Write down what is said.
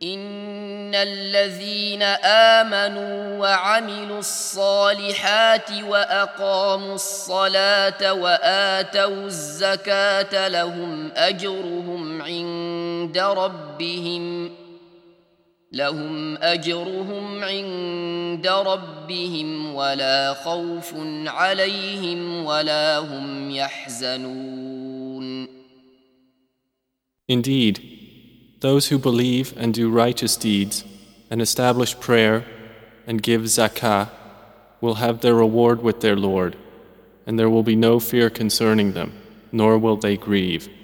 إن الذين آمنوا وعملوا الصالحات وأقاموا الصلاة وآتوا الزكاة لهم أجرهم عند ربهم ولا خوف عليهم ولا هم يحزنون. Indeed, those who believe and do righteous deeds and establish prayer and give zakah will have their reward with their Lord, and there will be no fear concerning them, nor will they grieve.